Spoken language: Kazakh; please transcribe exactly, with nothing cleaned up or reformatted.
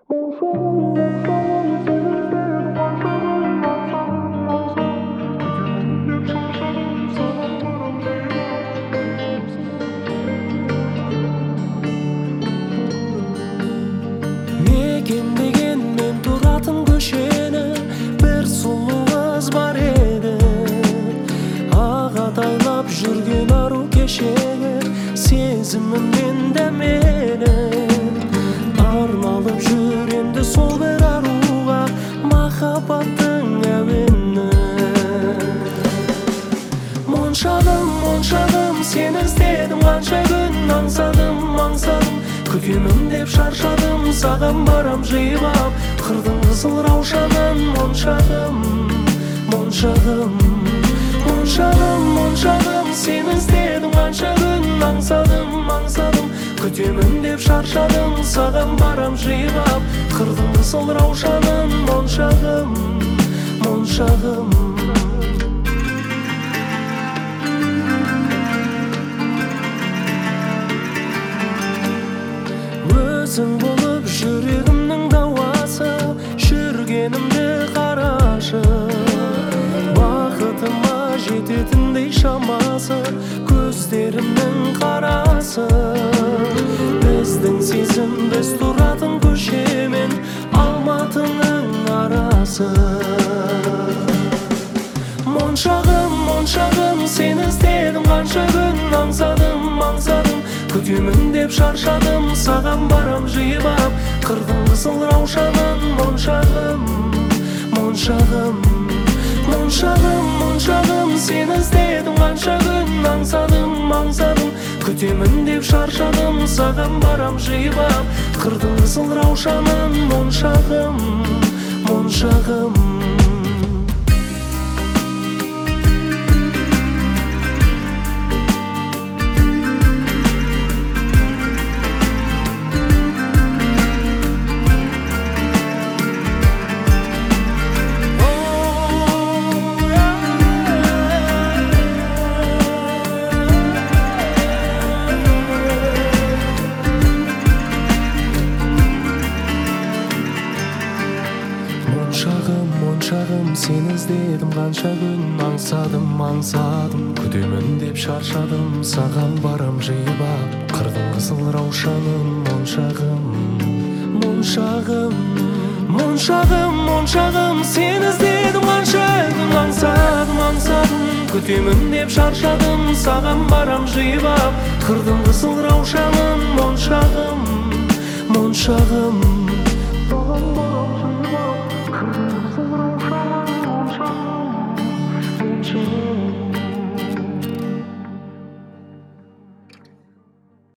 Mekендеген мен тұратын көшені бір сұлу қыз бар еді. Ағатайлап жүрген ару кешегі сезімімнен дәмелі. Арналып жүр енді сол бір аруға махаббаттың әуені. Моншағым, моншағым, сені іздедім, қанша күн аңсадым, аңсадым. Күтемін деп шаршадым, саған барам жиылап, қырдың қызыл раушанын. Моншағым, моншағым, моншағым, моншағым, сені іздедім, қанша күн аңсадым, аңсадым. Күтемін деп шаршадым, саған барам жиылап, қырдың қызыл раушанын. Моншағым, моншағым. Өзің болып жүрегімнің дауасы, жүргенімді қарашы. Бақытыма жететіндей шамасы, көздерімнің қарасы. Біздің сезім, біз тұратын көшемен Алматының арасы. Моншағым, моншағым, сені іздедім, қанша күн аңсадым, аңсадым. Күтемін деп шаршадым, саған барам жиылап, қырдың қызыл раушанын. Моншағым, моншағым, моншағым, моншағым, сені іздедім, қанша күн аңсадым, аңсадым. Күтемін деп шаршадым, саған барам жиылап, қырдың қызыл раушанын. Моншағым, моншағым. Моншағым, моншағым, сені іздедім, қанша күн аңсадым, аңсадым. Күтемін деп шаршадым, саған барам жиылап, қырдың қызыл раушанын. Моншағым, моншағым, моншағым, моншағым, сені іздедім, қанша күн аңсадым, аңсадым. Күтемін деп шаршадым, саған барам жиылап, қырдың қызыл раушанын. Моншағым, моншағым.